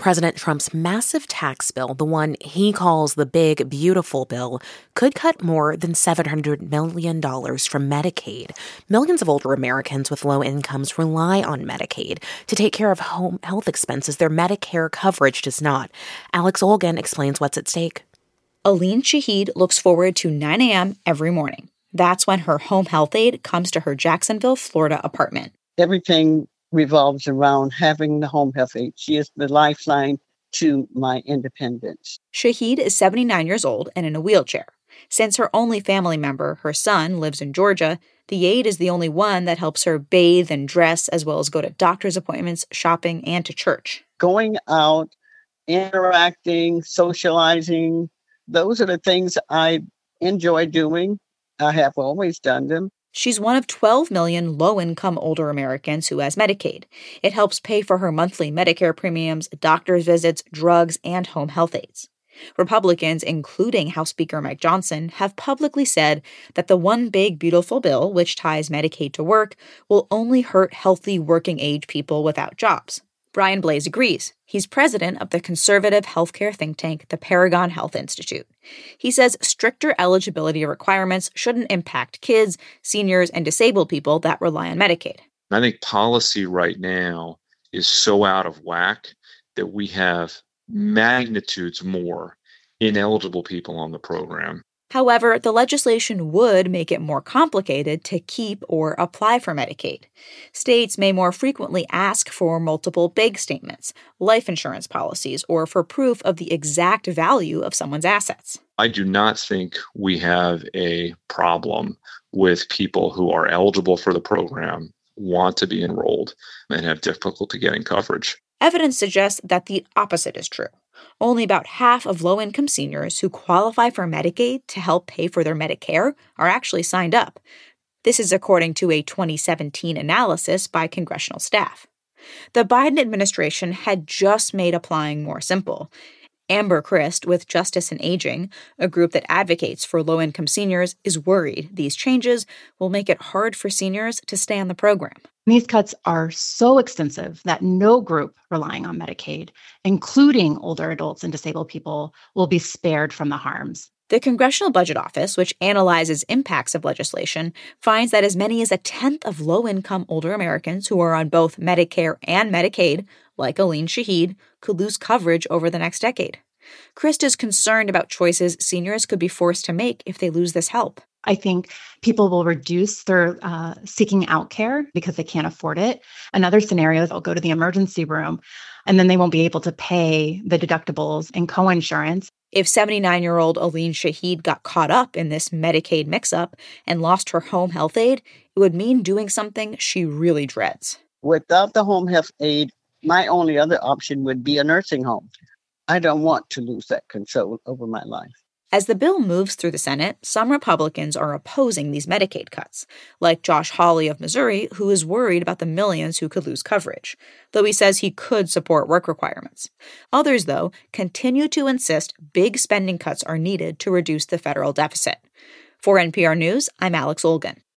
President Trump's massive tax bill, the one he calls the Big Beautiful Bill, could cut more than $700 million from Medicaid. Millions of older Americans with low incomes rely on Medicaid to take care of home health expenses their Medicare coverage does not. Alex Olgan explains what's at stake. Aline Shahid looks forward to 9 a.m. every morning. That's when her home health aide comes to her Jacksonville, Florida apartment. Everything revolves around having the home health aide. She is the lifeline to my independence. Shahid is 79 years old and in a wheelchair. Since her only family member, her son, lives in Georgia, the aide is the only one that helps her bathe and dress, as well as go to doctor's appointments, shopping, and to church. Going out, interacting, socializing, those are the things I enjoy doing. I have always done them. She's one of 12 million low-income older Americans who has Medicaid. It helps pay for her monthly Medicare premiums, doctor's visits, drugs, and home health aides. Republicans, including House Speaker Mike Johnson, have publicly said that the One Big Beautiful Bill, which ties Medicaid to work, will only hurt healthy working-age people without jobs. Brian Blase agrees. He's president of the conservative healthcare think tank, the Paragon Health Institute. He says stricter eligibility requirements shouldn't impact kids, seniors, and disabled people that rely on Medicaid. I think policy right now is so out of whack that we have magnitudes more ineligible people on the program. However, the legislation would make it more complicated to keep or apply for Medicaid. States may more frequently ask for multiple big statements, life insurance policies, or for proof of the exact value of someone's assets. I do not think we have a problem with people who are eligible for the program, want to be enrolled, and have difficulty getting coverage. Evidence suggests that the opposite is true. Only about half of low-income seniors who qualify for Medicaid to help pay for their Medicare are actually signed up. This is according to a 2017 analysis by congressional staff. The Biden administration had just made applying more simple. Amber Christ with Justice in Aging, a group that advocates for low-income seniors, is worried these changes will make it hard for seniors to stay on the program. These cuts are so extensive that no group relying on Medicaid, including older adults and disabled people, will be spared from the harms. The Congressional Budget Office, which analyzes impacts of legislation, finds that as many as a tenth of low-income older Americans who are on both Medicare and Medicaid, like Aline Shahid, could lose coverage over the next decade. Christ is concerned about choices seniors could be forced to make if they lose this help. I think people will reduce their seeking out care because they can't afford it. Another scenario is they'll go to the emergency room and then they won't be able to pay the deductibles and coinsurance. If 79-year-old Aline Shahid got caught up in this Medicaid mix-up and lost her home health aide, it would mean doing something she really dreads. Without the home health aide, my only other option would be a nursing home. I don't want to lose that control over my life. As the bill moves through the Senate, some Republicans are opposing these Medicaid cuts, like Josh Hawley of Missouri, who is worried about the millions who could lose coverage, though he says he could support work requirements. Others, though, continue to insist big spending cuts are needed to reduce the federal deficit. For NPR News, I'm Alex Olgan.